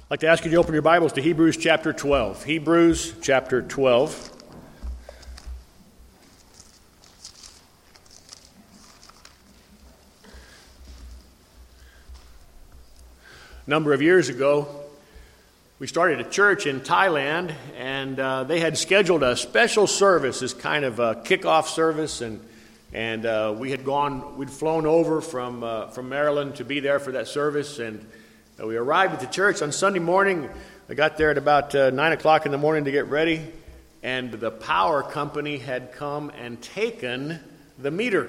I'd like to ask you to open your Bibles to Hebrews chapter 12. Hebrews chapter 12. A number of years ago, we started a church in Thailand, and they had scheduled a special service as kind of a kickoff service, and we'd flown over from Maryland to be there for that service, and we arrived at the church on Sunday morning. I got there at about 9 o'clock in the morning to get ready, and the power company had come and taken the meter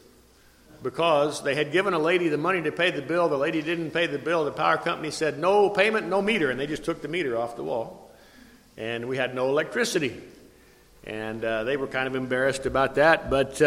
because they had given a lady the money to pay the bill. The lady didn't pay the bill. The power company said, no payment, no meter, and they just took the meter off the wall, and we had no electricity. And they were kind of embarrassed about that, but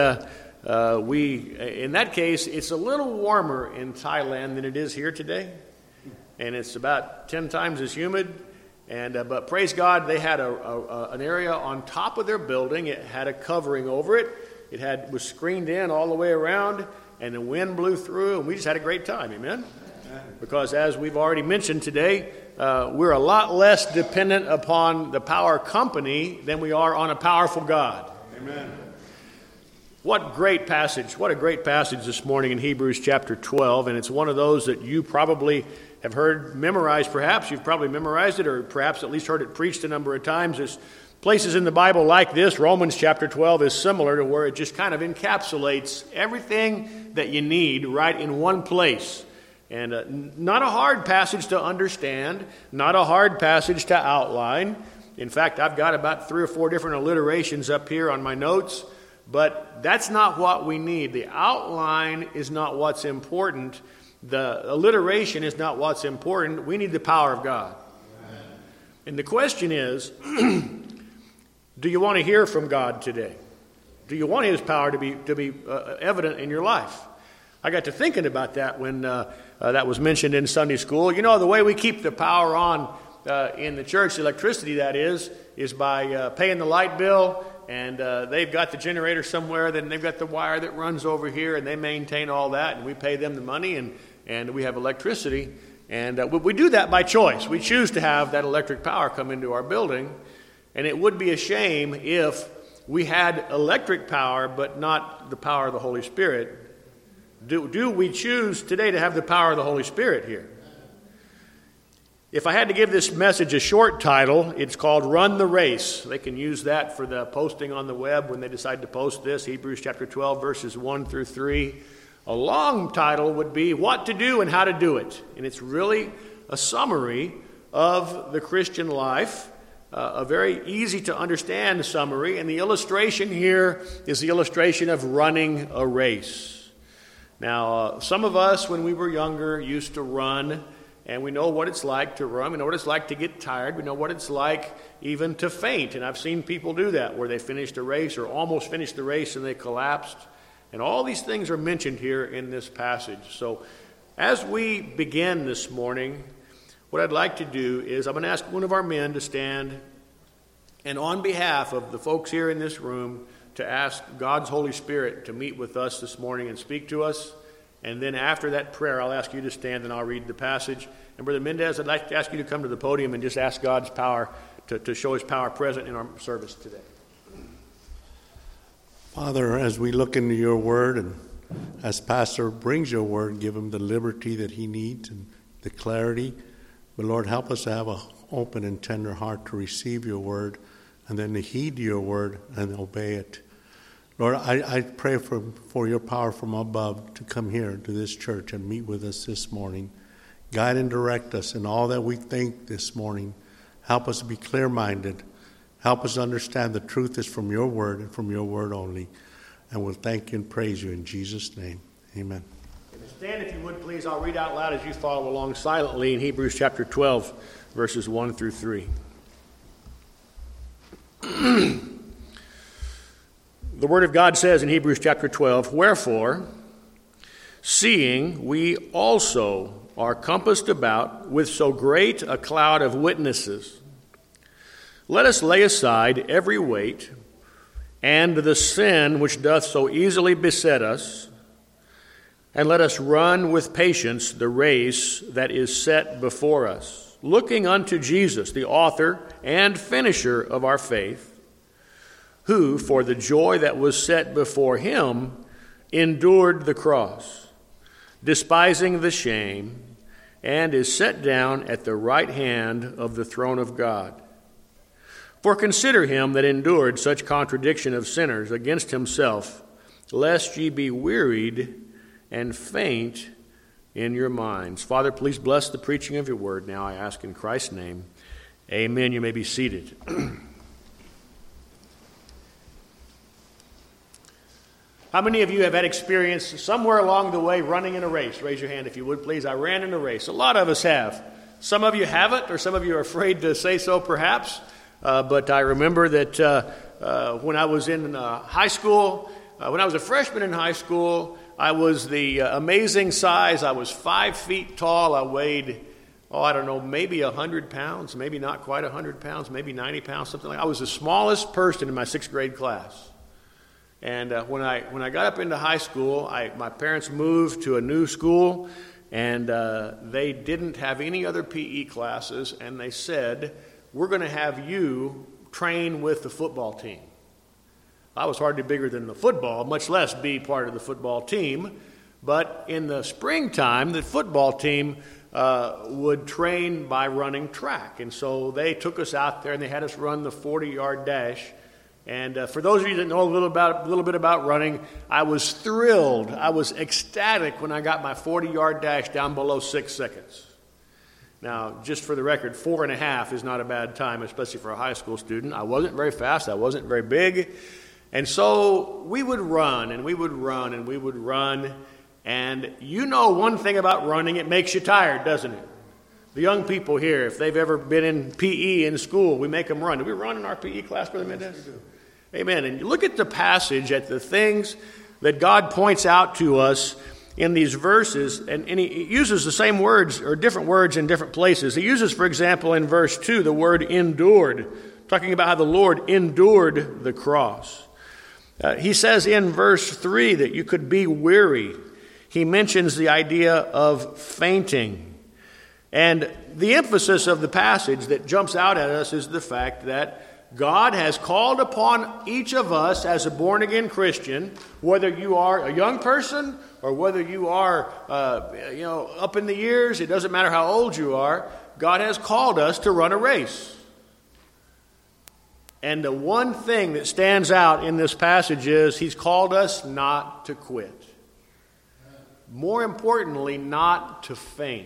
in that case, it's a little warmer in Thailand than it is here today. And it's about 10 times as humid. But praise God, they had an area on top of their building. It had a covering over it. It was screened in all the way around, and the wind blew through, and we just had a great time. Amen? Because as we've already mentioned today, we're a lot less dependent upon the power company than we are on a powerful God. Amen. What a great passage this morning in Hebrews chapter 12, and it's one of those that you probably have heard memorized. Perhaps you've probably memorized it, or perhaps at least heard it preached a number of times. There's places in the Bible like this. Romans chapter 12 is similar to where it just kind of encapsulates everything that you need right in one place. And not a hard passage to understand, not a hard passage to outline. In fact, I've got about 3 or 4 different alliterations up here on my notes, but that's not what we need. The outline is not what's important. The alliteration is not what's important. We need the power of God. Amen. And the question is, do you want to hear from God today? Do you want His power to be evident in your life? I got to thinking about that when that was mentioned in Sunday school. You know, the way we keep the power on in the church, the electricity that is by paying the light bill. And they've got the generator somewhere, then they've got the wire that runs over here, and they maintain all that, and we pay them the money, and we have electricity. And we do that by choice. We choose to have that electric power come into our building, and it would be a shame if we had electric power but not the power of the Holy Spirit. Do we choose today to have the power of the Holy Spirit here? If I had to give this message a short title, it's called Run the Race. They can use that for the posting on the web when they decide to post this, Hebrews chapter 12, verses 1 through 3. A long title would be What to Do and How to Do It. And it's really a summary of the Christian life, a very easy to understand summary. And the illustration here is the illustration of running a race. Now, some of us, when we were younger, used to run. And we know what it's like to run. We know what it's like to get tired. We know what it's like even to faint. And I've seen people do that, where they finished a race or almost finished the race and they collapsed. And all these things are mentioned here in this passage. So as we begin this morning, what I'd like to do is I'm going to ask one of our men to stand, and on behalf of the folks here in this room, to ask God's Holy Spirit to meet with us this morning and speak to us. And then after that prayer, I'll ask you to stand and I'll read the passage. And Brother Mendez, I'd like to ask you to come to the podium and just ask God's power to show His power present in our service today. Father, as we look into your word, and as Pastor brings your word, give him the liberty that he needs and the clarity. But Lord, help us to have an open and tender heart to receive your word and then to heed your word and obey it. Lord, I pray for your power from above to come here to this church and meet with us this morning. Guide and direct us in all that we think this morning. Help us to be clear-minded. Help us understand the truth is from your word and from your word only. And we'll thank you and praise you in Jesus' name. Amen. Stand if you would, please. I'll read out loud as you follow along silently in Hebrews chapter 12, verses 1 through 3. The Word of God says in Hebrews chapter 12, Wherefore, seeing we also are compassed about with so great a cloud of witnesses, let us lay aside every weight and the sin which doth so easily beset us, and let us run with patience the race that is set before us, looking unto Jesus, the author and finisher of our faith, who, for the joy that was set before him, endured the cross, despising the shame, and is set down at the right hand of the throne of God. For consider him that endured such contradiction of sinners against himself, lest ye be wearied and faint in your minds. Father, please bless the preaching of your word. Now I ask in Christ's name. Amen. You may be seated. How many of you have had experience somewhere along the way running in a race? Raise your hand if you would, please. I ran in a race. A lot of us have. Some of you haven't, or some of you are afraid to say so perhaps. But I remember that when I was in high school, when I was a freshman in high school, I was the amazing size. I was 5 feet tall. I weighed, maybe 100 pounds, maybe not quite 100 pounds, maybe 90 pounds, something like that. I was the smallest person in my 6th grade class. And when I got up into high school, my parents moved to a new school, and they didn't have any other PE classes, and they said, we're going to have you train with the football team. I was hardly bigger than the football, much less be part of the football team. But in the springtime, the football team would train by running track. And so they took us out there and they had us run the 40-yard dash. And for those of you that know a little bit about running, I was thrilled. I was ecstatic when I got my 40-yard dash down below 6 seconds. Now, just for the record, 4.5 is not a bad time, especially for a high school student. I wasn't very fast. I wasn't very big. And so we would run, and we would run, and we would run. And you know one thing about running, it makes you tired, doesn't it? The young people here, if they've ever been in PE in school, we make them run. Do we run in our PE class, Brother Mendez? Yes, we do. Amen. And you look at the passage, at the things that God points out to us in these verses, and he uses the same words or different words in different places. He uses, for example, in verse 2, the word endured, talking about how the Lord endured the cross. He says in verse 3 that you could be weary. He mentions the idea of fainting. And the emphasis of the passage that jumps out at us is the fact that God has called upon each of us as a born-again Christian, whether you are a young person or whether you are, up in the years, it doesn't matter how old you are, God has called us to run a race. And the one thing that stands out in this passage is he's called us not to quit. More importantly, not to faint.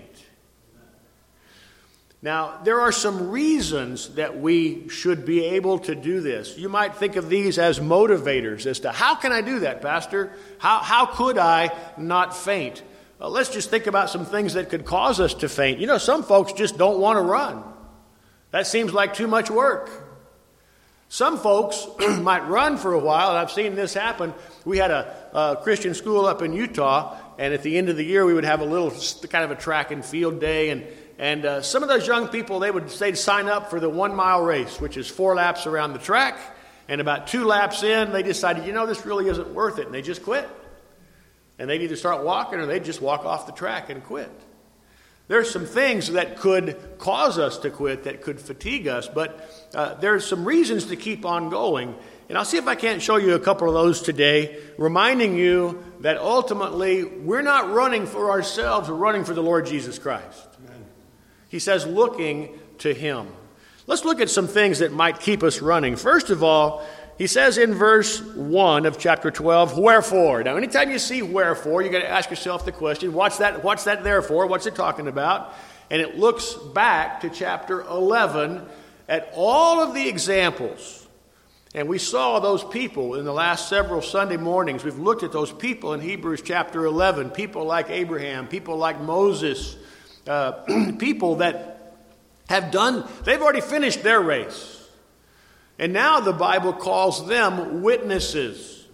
Now, there are some reasons that we should be able to do this. You might think of these as motivators as to how can I do that, Pastor? How could I not faint? Let's just think about some things that could cause us to faint. You know, some folks just don't want to run. That seems like too much work. Some folks might run for a while, and I've seen this happen. We had a Christian school up in Utah, and at the end of the year we would have a little kind of a track and field day, and some of those young people, they'd sign up for the 1 mile race, which is 4 laps around the track, and about 2 laps in, they decided, this really isn't worth it, and they just quit. And they'd either start walking or they'd just walk off the track and quit. There's some things that could cause us to quit, that could fatigue us, but there's some reasons to keep on going. And I'll see if I can't show you a couple of those today, reminding you that ultimately we're not running for ourselves, we're running for the Lord Jesus Christ. Amen. He says looking to Him. Let's look at some things that might keep us running. First of all, he says in verse 1 of chapter 12, wherefore. Now, anytime you see wherefore, you got to ask yourself the question, what's that there for? What's it talking about? And it looks back to chapter 11 at all of the examples. And we saw those people in the last several Sunday mornings. We've looked at those people in Hebrews chapter 11, people like Abraham, people like Moses, people that they've already finished their race. And now the Bible calls them witnesses.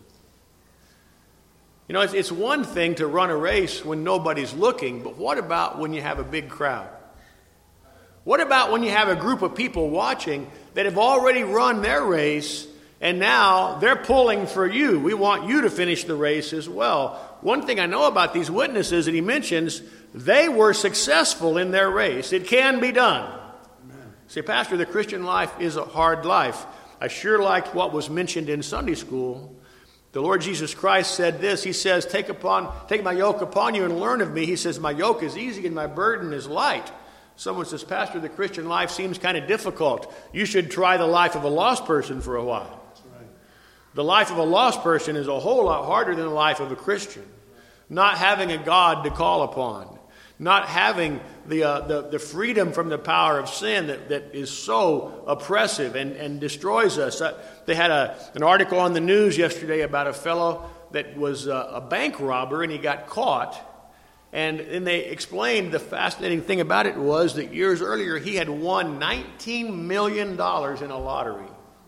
It's one thing to run a race when nobody's looking, but what about when you have a big crowd? What about when you have a group of people watching that have already run their race, and now they're pulling for you? We want you to finish the race as well. One thing I know about these witnesses that he mentions, They were successful in their race. It can be done. Amen. See, Pastor, the Christian life is a hard life. I sure liked what was mentioned in Sunday school. The Lord Jesus Christ said this. He says, take my yoke upon you and learn of me. He says, my yoke is easy and my burden is light. Someone says, Pastor, the Christian life seems kind of difficult. You should try the life of a lost person for a while. That's right. The life of a lost person is a whole lot harder than the life of a Christian. Not having a God to call upon. Not having the freedom from the power of sin that is so oppressive and destroys us. They had an article on the news yesterday about a fellow that was a bank robber and he got caught. And then they explained the fascinating thing about it was that years earlier he had won $19 million in a lottery.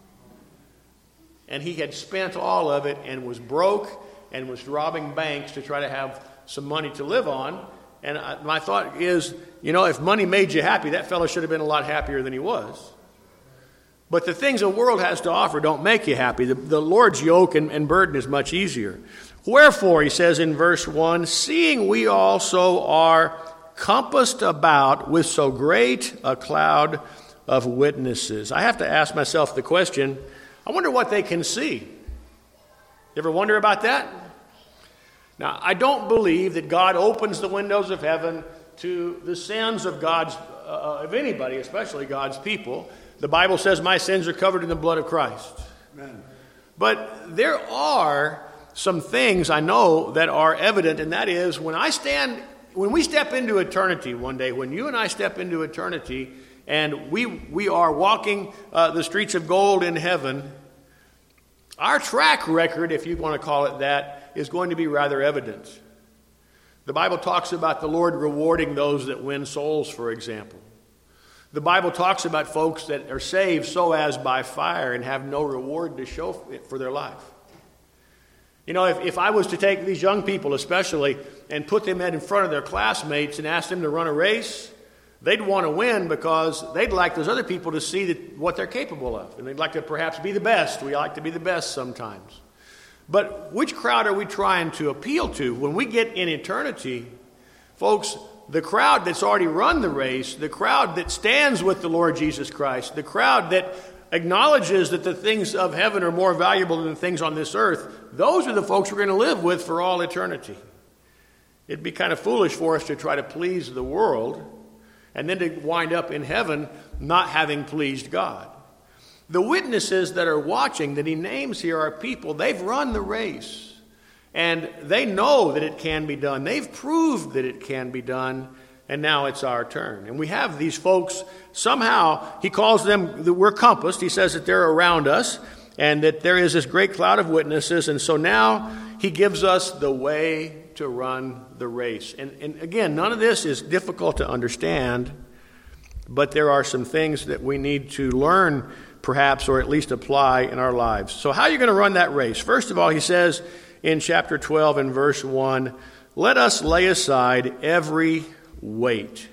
And he had spent all of it and was broke and was robbing banks to try to have some money to live on. And my thought is, if money made you happy, that fellow should have been a lot happier than he was. But the things the world has to offer don't make you happy. The Lord's yoke and burden is much easier. Wherefore, he says in verse 1, seeing we also are compassed about with so great a cloud of witnesses. I have to ask myself the question, I wonder what they can see. You ever wonder about that? Now, I don't believe that God opens the windows of heaven to the sins of of anybody, especially God's people. The Bible says, my sins are covered in the blood of Christ. Amen. But there are some things I know that are evident, and that is when we step into eternity one day, when you and I step into eternity, and we are walking the streets of gold in heaven, our track record, if you want to call it that, is going to be rather evident. The Bible talks about the Lord rewarding those that win souls, for example. The Bible talks about folks that are saved so as by fire and have no reward to show for their life. If I was to take these young people especially and put them in front of their classmates and ask them to run a race, they'd want to win because they'd like those other people to see what they're capable of. And they'd like to perhaps be the best. We like to be the best sometimes. But which crowd are we trying to appeal to? When we get in eternity, folks, the crowd that's already run the race, the crowd that stands with the Lord Jesus Christ, the crowd that acknowledges that the things of heaven are more valuable than the things on this earth, those are the folks we're going to live with for all eternity. It'd be kind of foolish for us to try to please the world and then to wind up in heaven not having pleased God. The witnesses that are watching that he names here are people, they've run the race. And they know that it can be done. They've proved that it can be done. And now it's our turn. And we have these folks, somehow, he calls them, we're compassed. He says that they're around us and that there is this great cloud of witnesses. And so now he gives us the way to run the race. And again, none of this is difficult to understand, but there are some things that we need to learn, perhaps, or at least apply in our lives. So how are you going to run that race? First of all, he says in chapter 12 and verse 1, let us lay aside every weight.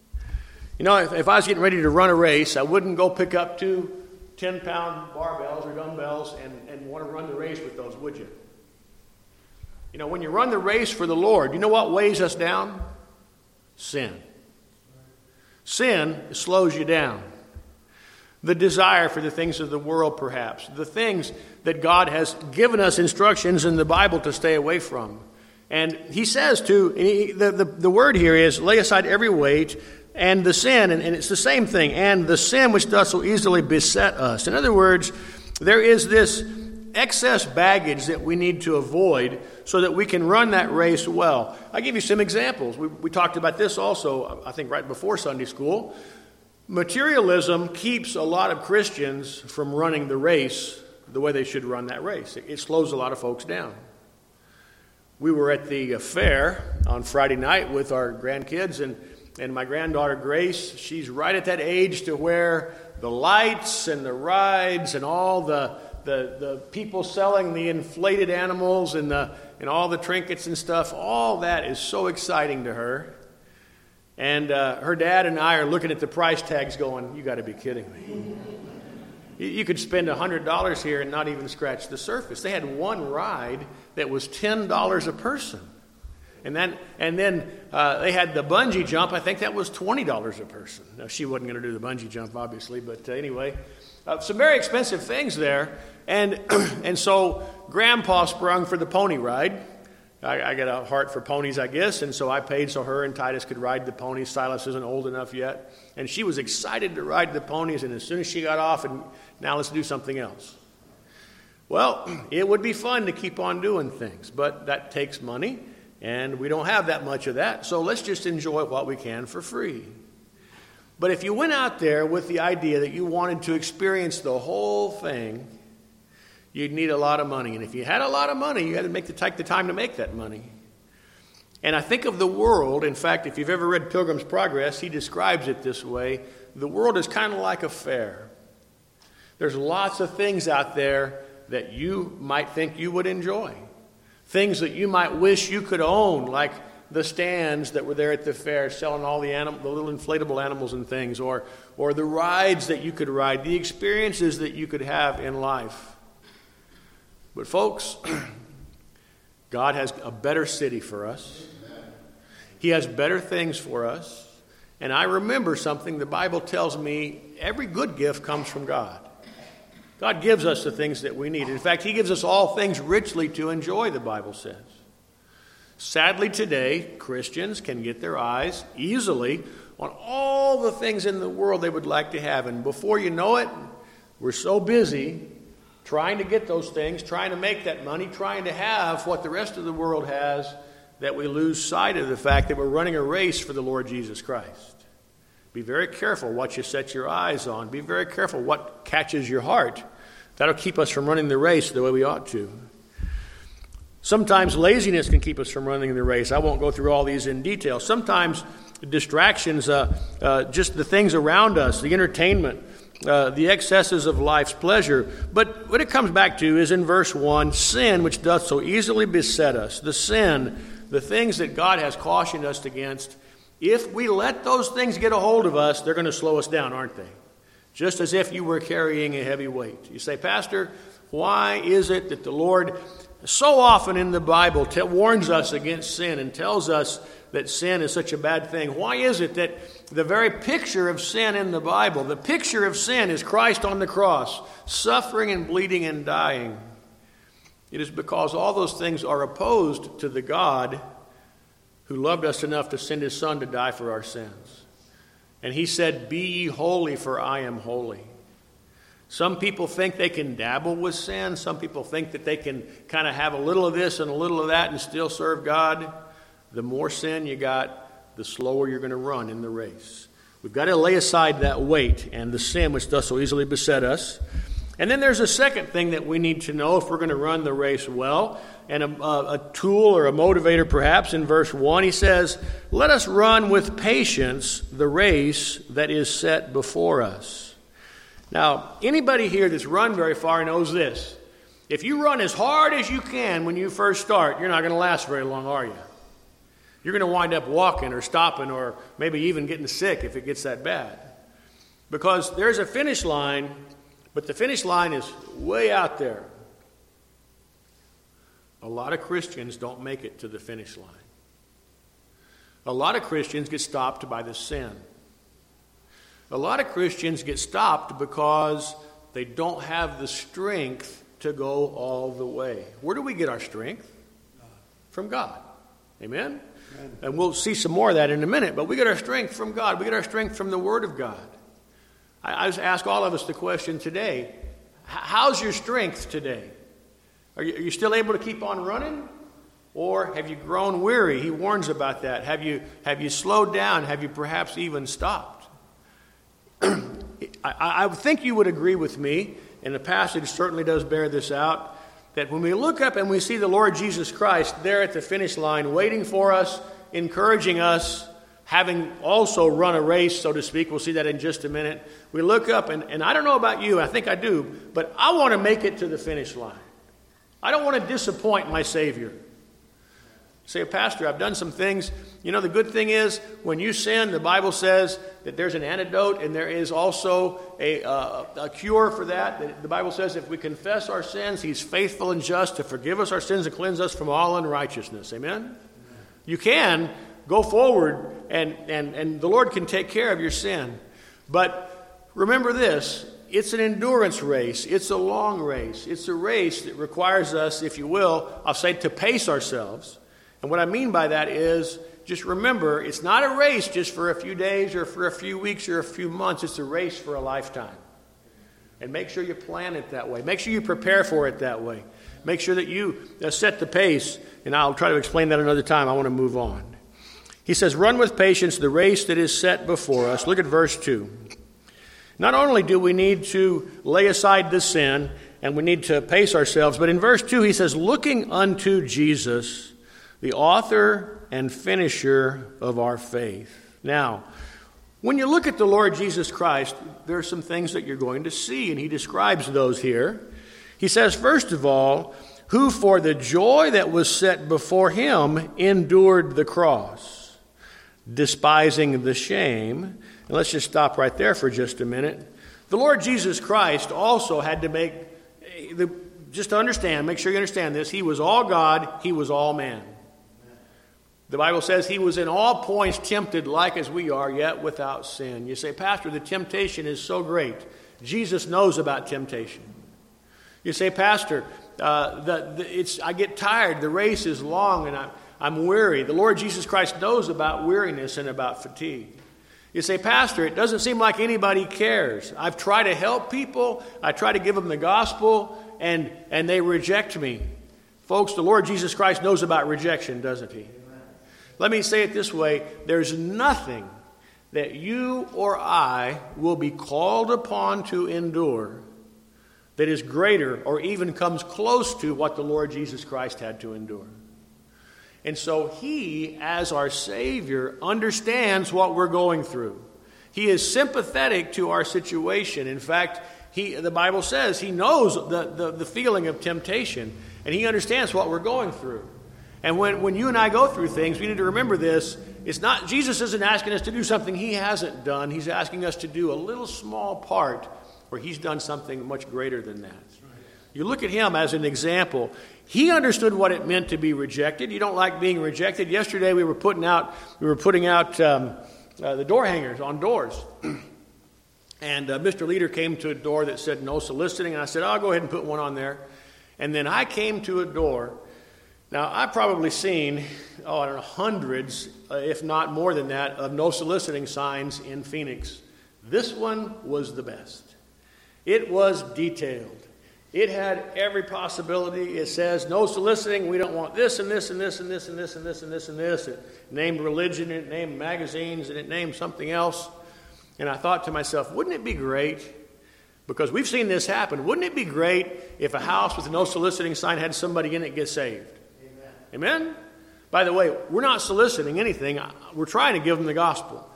If I was getting ready to run a race, I wouldn't go pick up 2 10-pound barbells or dumbbells and want to run the race with those, would you? When you run the race for the Lord, you know what weighs us down? Sin. Sin slows you down. The desire for the things of the world, perhaps. The things that God has given us instructions in the Bible to stay away from. And he says the word here is, lay aside every weight and the sin, and it's the same thing, and the sin which does so easily beset us. In other words, there is this excess baggage that we need to avoid so that we can run that race well. I'll give you some examples. We talked about this also, I think, right before Sunday school. Materialism keeps a lot of Christians from running the race the way they should run that race. It slows a lot of folks down. We were at the fair on Friday night with our grandkids, and my granddaughter Grace, she's right at that age to where the lights and the rides and all the people selling the inflated animals and all the trinkets and stuff, all that is so exciting to her. And her dad and I are looking at the price tags going, you got to be kidding me. You could spend $100 here and not even scratch the surface. They had one ride that was $10 a person. And then they had the bungee jump. I think that was $20 a person. Now, she wasn't going to do the bungee jump, obviously, but anyway. Some very expensive things there. And so Grandpa sprung for the pony ride. I got a heart for ponies, I guess, and so I paid so her and Titus could ride the ponies. Silas isn't old enough yet. And she was excited to ride the ponies, and as soon as she got off, and now let's do something else. Well, it would be fun to keep on doing things, but that takes money, and we don't have that much of that, so let's just enjoy what we can for free. But if you went out there with the idea that you wanted to experience the whole thing, you'd need a lot of money. And if you had a lot of money, you had to take the time to make that money. And I think of the world, in fact, if you've ever read Pilgrim's Progress, he describes it this way. The world is kind of like a fair. There's lots of things out there that you might think you would enjoy. Things that you might wish you could own, like the stands that were there at the fair selling all the little inflatable animals and things, or the rides that you could ride, the experiences that you could have in life. But folks, God has a better city for us. He has better things for us. And I remember something the Bible tells me, every good gift comes from God. God gives us the things that we need. In fact, He gives us all things richly to enjoy, the Bible says. Sadly today, Christians can get their eyes easily on all the things in the world they would like to have. And before you know it, we're so busy trying to get those things, trying to make that money, trying to have what the rest of the world has, that we lose sight of the fact that we're running a race for the Lord Jesus Christ. Be very careful what you set your eyes on. Be very careful what catches your heart. That'll keep us from running the race the way we ought to. Sometimes laziness can keep us from running the race. I won't go through all these in detail. Sometimes distractions, just the things around us, the entertainment, the excesses of life's pleasure. But what it comes back to is in verse 1, sin which doth so easily beset us. The sin, the things that God has cautioned us against. If we let those things get a hold of us, they're going to slow us down, aren't they? Just as if you were carrying a heavy weight. You say, Pastor, why is it that the Lord so often in the Bible warns us against sin and tells us that sin is such a bad thing? Why is it that the very picture of sin in the Bible, the picture of sin is Christ on the cross, suffering and bleeding and dying? It is because all those things are opposed to the God who loved us enough to send His Son to die for our sins. And He said, "Be ye holy, for I am holy." Some people think they can dabble with sin. Some people think that they can kind of have a little of this and a little of that and still serve God. The more sin you got, the slower you're going to run in the race. We've got to lay aside that weight and the sin which does so easily beset us. And then there's a second thing that we need to know if we're going to run the race well, and a tool or a motivator perhaps. In verse 1 he says, "Let us run with patience the race that is set before us." Now, anybody here that's run very far knows this. If you run as hard as you can when you first start, you're not going to last very long, are you? You're going to wind up walking or stopping or maybe even getting sick if it gets that bad. Because there's a finish line, but the finish line is way out there. A lot of Christians don't make it to the finish line. A lot of Christians get stopped by the sin. A lot of Christians get stopped because they don't have the strength to go all the way. Where do we get our strength? From God. Amen? Amen? And we'll see some more of that in a minute, but we get our strength from God. We get our strength from the Word of God. I just ask all of us the question today, how's your strength today? Are you still able to keep on running? Or have you grown weary? He warns about that. Have you slowed down? Have you perhaps even stopped? I think you would agree with me, and the passage certainly does bear this out, that when we look up and we see the Lord Jesus Christ there at the finish line waiting for us, encouraging us, having also run a race, so to speak, we'll see that in just a minute, we look up, and I don't know about you, I think I do, but I want to make it to the finish line. I don't want to disappoint my Savior. Say, Pastor, I've done some things. You know, the good thing is, when you sin, the Bible says that there's an antidote, and there is also a cure for that. The Bible says if we confess our sins, He's faithful and just to forgive us our sins and cleanse us from all unrighteousness. Amen? You can go forward and the Lord can take care of your sin. But remember this, it's an endurance race. It's a long race. It's a race that requires us, if you will, I'll say to pace ourselves. And what I mean by that is, just remember, it's not a race just for a few days or for a few weeks or a few months. It's a race for a lifetime. And make sure you plan it that way. Make sure you prepare for it that way. Make sure that you set the pace. And I'll try to explain that another time. I want to move on. He says, run with patience the race that is set before us. Look at verse 2. Not only do we need to lay aside the sin and we need to pace ourselves, but in verse 2 he says, looking unto Jesus, the author and finisher of our faith. Now, when you look at the Lord Jesus Christ, there are some things that you're going to see, and he describes those here. He says, first of all, who for the joy that was set before him endured the cross, despising the shame. And let's just stop right there for just a minute. The Lord Jesus Christ also had to make sure you understand this, he was all God, he was all man. The Bible says he was in all points tempted like as we are, yet without sin. You say, Pastor, the temptation is so great. Jesus knows about temptation. You say, Pastor, I get tired. The race is long and I'm weary. The Lord Jesus Christ knows about weariness and about fatigue. You say, Pastor, it doesn't seem like anybody cares. I've tried to help people. I try to give them the gospel and they reject me. Folks, the Lord Jesus Christ knows about rejection, doesn't he? Let me say it this way. There's nothing that you or I will be called upon to endure that is greater or even comes close to what the Lord Jesus Christ had to endure. And so he, as our Savior, understands what we're going through. He is sympathetic to our situation. In fact, the Bible says he knows the feeling of temptation, and he understands what we're going through. And when you and I go through things, we need to remember this. It's not, Jesus isn't asking us to do something he hasn't done. He's asking us to do a little small part where he's done something much greater than that. You look at him as an example. He understood what it meant to be rejected. You don't like being rejected. Yesterday we were putting out the door hangers on doors. And Mr. Leader came to a door that said no soliciting. And I said, I'll go ahead and put one on there. And then I came to a door. Now, I've probably seen, I don't know, hundreds, if not more than that, of no soliciting signs in Phoenix. This one was the best. It was detailed. It had every possibility. It says, no soliciting, we don't want this and this and this and this and this and this and this and this. It named religion, it named magazines, and it named something else. And I thought to myself, wouldn't it be great, because we've seen this happen, wouldn't it be great if a house with a no soliciting sign had somebody in it get saved? Amen? By the way, we're not soliciting anything. We're trying to give them the gospel.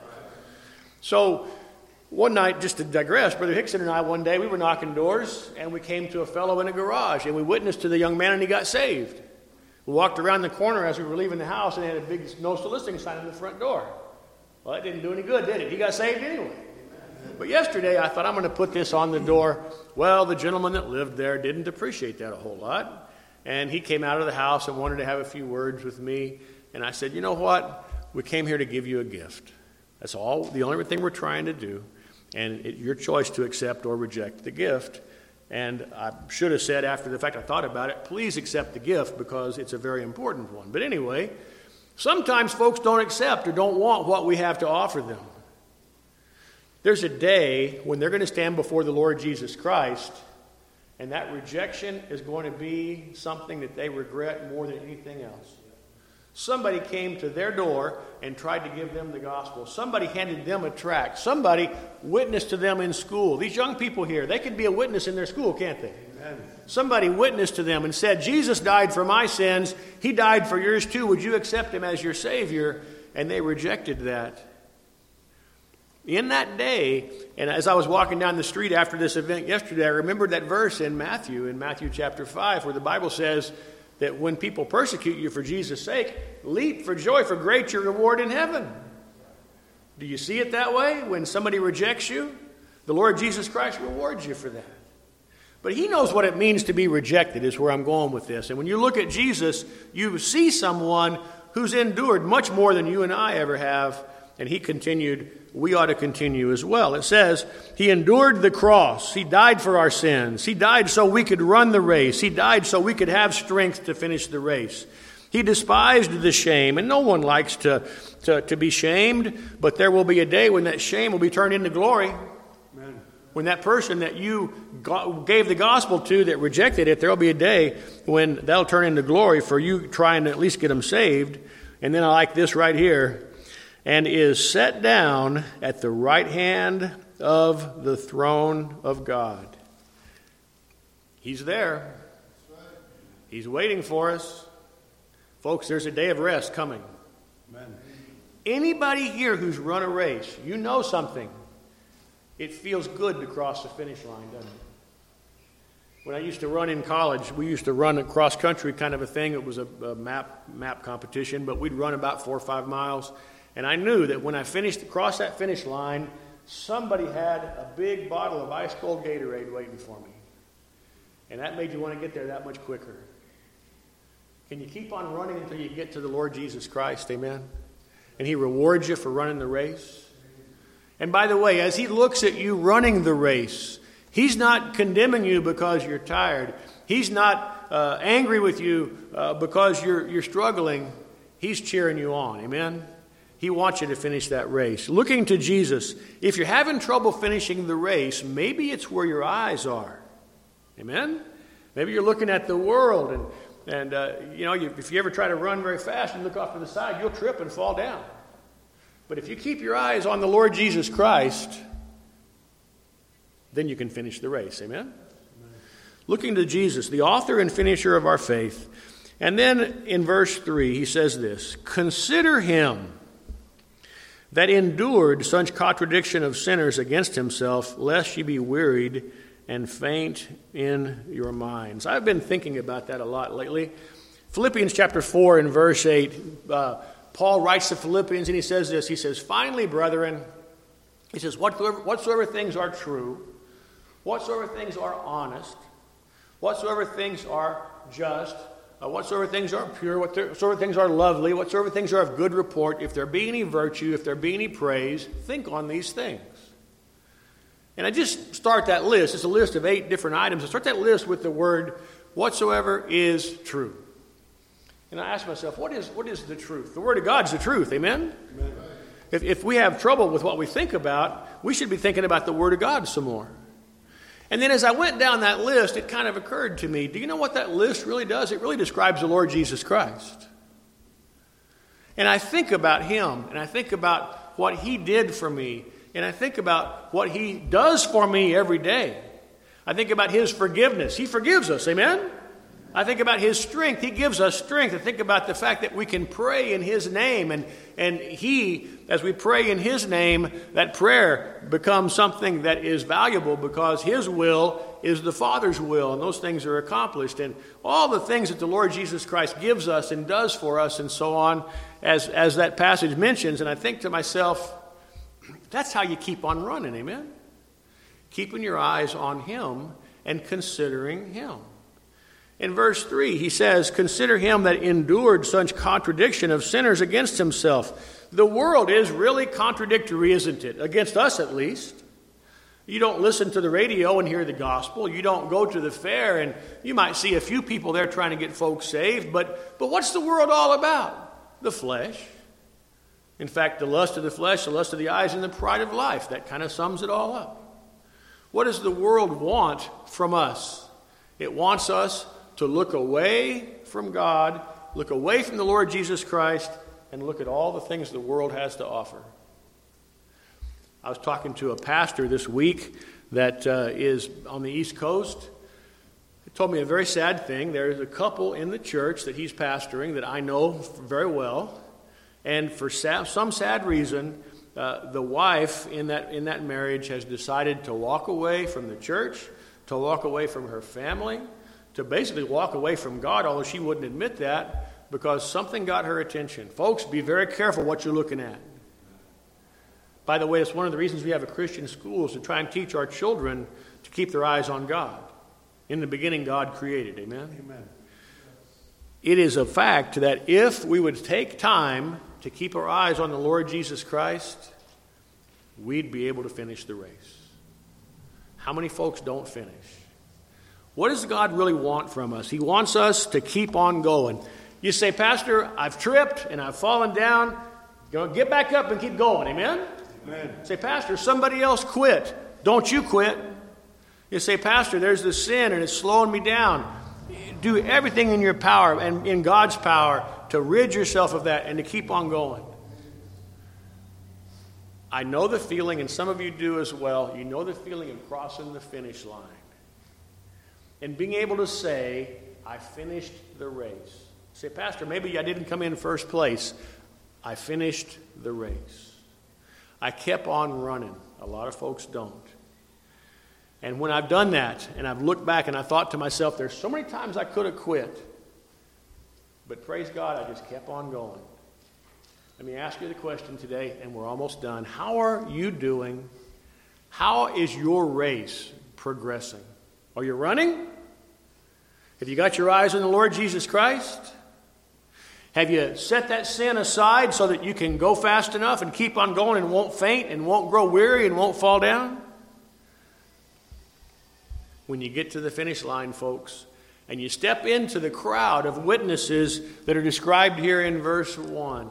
So one night, just to digress, Brother Hickson and I, one day, we were knocking doors, and we came to a fellow in a garage, and we witnessed to the young man, and he got saved. We walked around the corner as we were leaving the house, and they had a big no soliciting sign on the front door. Well, that didn't do any good, did it? He got saved anyway. But yesterday, I thought, I'm going to put this on the door. Well, the gentleman that lived there didn't appreciate that a whole lot. And he came out of the house and wanted to have a few words with me. And I said, you know what? We came here to give you a gift. That's all, the only thing we're trying to do. And your choice to accept or reject the gift. And I should have said after the fact I thought about it, please accept the gift because it's a very important one. But anyway, sometimes folks don't accept or don't want what we have to offer them. There's a day when they're going to stand before the Lord Jesus Christ, and that rejection is going to be something that they regret more than anything else. Somebody came to their door and tried to give them the gospel. Somebody handed them a tract. Somebody witnessed to them in school. These young people here, they can be a witness in their school, can't they? Amen. Somebody witnessed to them and said, Jesus died for my sins. He died for yours too. Would you accept him as your Savior? And they rejected that. In that day, and as I was walking down the street after this event yesterday, I remembered that verse in Matthew chapter 5, where the Bible says that when people persecute you for Jesus' sake, leap for joy, for great your reward in heaven. Do you see it that way? When somebody rejects you, the Lord Jesus Christ rewards you for that. But he knows what it means to be rejected, is where I'm going with this. And when you look at Jesus, you see someone who's endured much more than you and I ever have. And he continued, we ought to continue as well. It says, he endured the cross. He died for our sins. He died so we could run the race. He died so we could have strength to finish the race. He despised the shame, and no one likes to be shamed, but there will be a day when that shame will be turned into glory. Amen. When that person that you gave the gospel to that rejected it, there will be a day when that'll turn into glory for you trying to at least get them saved. And then I like this right here. And is set down at the right hand of the throne of God. He's there. He's waiting for us. Folks, there's a day of rest coming. Amen. Anybody here who's run a race, you know something. It feels good to cross the finish line, doesn't it? When I used to run in college, we used to run a cross-country kind of a thing. It was a map competition, but we'd run about 4 or 5 miles. And I knew that when I crossed that finish line, somebody had a big bottle of ice cold Gatorade waiting for me. And that made you want to get there that much quicker. Can you keep on running until you get to the Lord Jesus Christ? Amen? And he rewards you for running the race. And by the way, as he looks at you running the race, he's not condemning you because you're tired. He's not angry with you because you're struggling. He's cheering you on. Amen? He wants you to finish that race. Looking to Jesus, if you're having trouble finishing the race, maybe it's where your eyes are. Amen? Maybe you're looking at the world, and if you ever try to run very fast and look off to the side, you'll trip and fall down. But if you keep your eyes on the Lord Jesus Christ, then you can finish the race. Amen? Amen. Looking to Jesus, the author and finisher of our faith. And then in verse 3, he says this, consider him that endured such contradiction of sinners against himself, lest ye be wearied and faint in your minds. I've been thinking about that a lot lately. Philippians chapter 4 and verse 8, Paul writes to Philippians and he says this. He says, finally, brethren, he says, whatsoever things are true, whatsoever things are honest, whatsoever things are just, whatsoever things are pure, whatsoever things are lovely, whatsoever things are of good report, if there be any virtue, if there be any praise, think on these things. And I just start that list. It's a list of 8 different items. I start that list with the word, whatsoever is true. And I ask myself, what is the truth? The Word of God's the truth, amen? Amen. If we have trouble with what we think about, we should be thinking about the Word of God some more. And then as I went down that list, it kind of occurred to me, do you know what that list really does? It really describes the Lord Jesus Christ. And I think about him, and I think about what he did for me, and I think about what he does for me every day. I think about his forgiveness. He forgives us, amen? I think about his strength. He gives us strength. I think about the fact that we can pray in his name. And he, as we pray in his name, that prayer becomes something that is valuable because his will is the Father's will. And those things are accomplished. And all the things that the Lord Jesus Christ gives us and does for us and so on, as that passage mentions. And I think to myself, that's how you keep on running, amen? Keeping your eyes on him and considering him. In verse 3, he says, consider him that endured such contradiction of sinners against himself. The world is really contradictory, isn't it? Against us, at least. You don't listen to the radio and hear the gospel. You don't go to the fair, and you might see a few people there trying to get folks saved. But what's the world all about? The flesh. In fact, the lust of the flesh, the lust of the eyes, and the pride of life. That kind of sums it all up. What does the world want from us? It wants us to look away from God, look away from the Lord Jesus Christ, and look at all the things the world has to offer. I was talking to a pastor this week that is on the East Coast. He told me a very sad thing. There's a couple in the church that he's pastoring that I know very well, and for some sad reason, the wife in that marriage has decided to walk away from the church, to walk away from her family, to basically walk away from God, although she wouldn't admit that, because something got her attention. Folks, be very careful what you're looking at. By the way, it's one of the reasons we have a Christian school is to try and teach our children to keep their eyes on God. In the beginning, God created. Amen? Amen. it is a fact that if we would take time to keep our eyes on the Lord Jesus Christ, we'd be able to finish the race. How many folks don't finish? What does God really want from us? He wants us to keep on going. You say, Pastor, I've tripped and I've fallen down. Get back up and keep going. Amen? Amen. Say, Pastor, somebody else quit. Don't you quit. You say, Pastor, there's this sin and it's slowing me down. Do everything in your power and in God's power to rid yourself of that and to keep on going. I know the feeling, and some of you do as well. You know the feeling of crossing the finish line and being able to say, I finished the race. Say, Pastor, maybe I didn't come in first place. I finished the race. I kept on running. A lot of folks don't. And when I've done that, and I've looked back and I thought to myself, there's so many times I could have quit. But praise God, I just kept on going. Let me ask you the question today, and we're almost done. How are you doing? How is your race progressing? Are you running? Have you got your eyes on the Lord Jesus Christ? Have you set that sin aside so that you can go fast enough and keep on going and won't faint and won't grow weary and won't fall down? When you get to the finish line, folks, and you step into the crowd of witnesses that are described here in verse 1,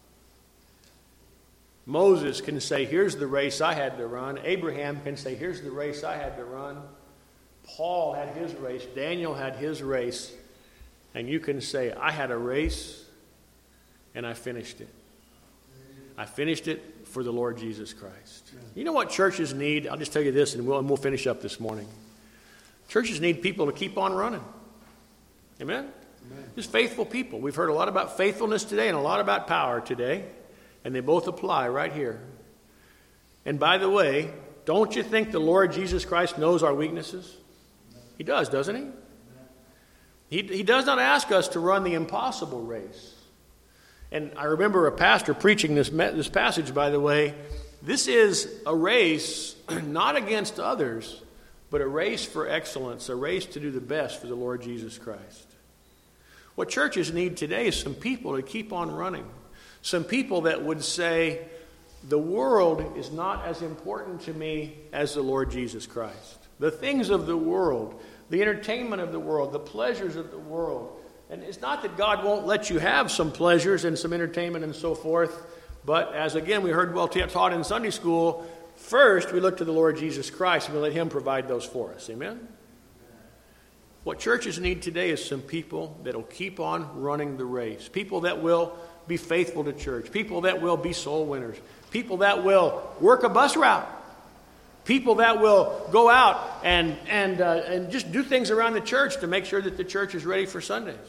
Moses can say, here's the race I had to run. Abraham can say, here's the race I had to run. Paul had his race. Daniel had his race. And you can say, I had a race and I finished it. I finished it for the Lord Jesus Christ. You know what churches need? I'll just tell you this and we'll finish up this morning. Churches need people to keep on running. Amen? Just faithful people. We've heard a lot about faithfulness today and a lot about power today. And they both apply right here. And by the way, don't you think the Lord Jesus Christ knows our weaknesses? He does, doesn't he? He does not ask us to run the impossible race. And I remember a pastor preaching this passage, by the way. This is a race not against others, but a race for excellence, a race to do the best for the Lord Jesus Christ. What churches need today is some people to keep on running. Some people that would say, the world is not as important to me as the Lord Jesus Christ. The things of the world, the entertainment of the world, the pleasures of the world. And it's not that God won't let you have some pleasures and some entertainment and so forth, but as again we heard well taught in Sunday school, first we look to the Lord Jesus Christ and we let Him provide those for us. Amen? What churches need today is some people that will keep on running the race. People that will be faithful to church. People that will be soul winners. People that will work a bus route. People that will go out and just do things around the church to make sure that the church is ready for Sundays.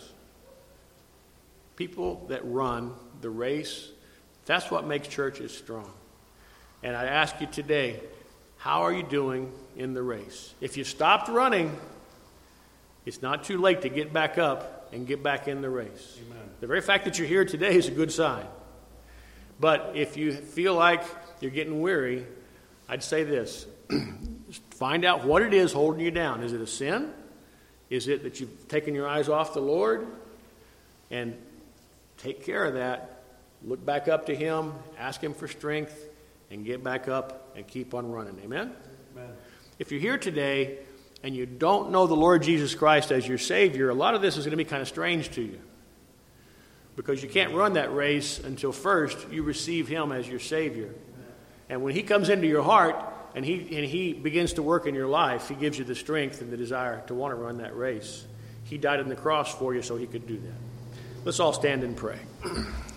People that run the race. That's what makes churches strong. And I ask you today, how are you doing in the race? If you stopped running, it's not too late to get back up and get back in the race. Amen. The very fact that you're here today is a good sign. But if you feel like you're getting weary, I'd say this. Find out what it is holding you down. Is it a sin? Is it that you've taken your eyes off the Lord? And take care of that. Look back up to Him. Ask Him for strength. And get back up and keep on running. Amen? Amen. If you're here today and you don't know the Lord Jesus Christ as your Savior, a lot of this is going to be kind of strange to you. Because you can't run that race until first you receive Him as your Savior. And when He comes into your heart and He begins to work in your life, He gives you the strength and the desire to want to run that race. He died on the cross for you so He could do that. Let's all stand and pray.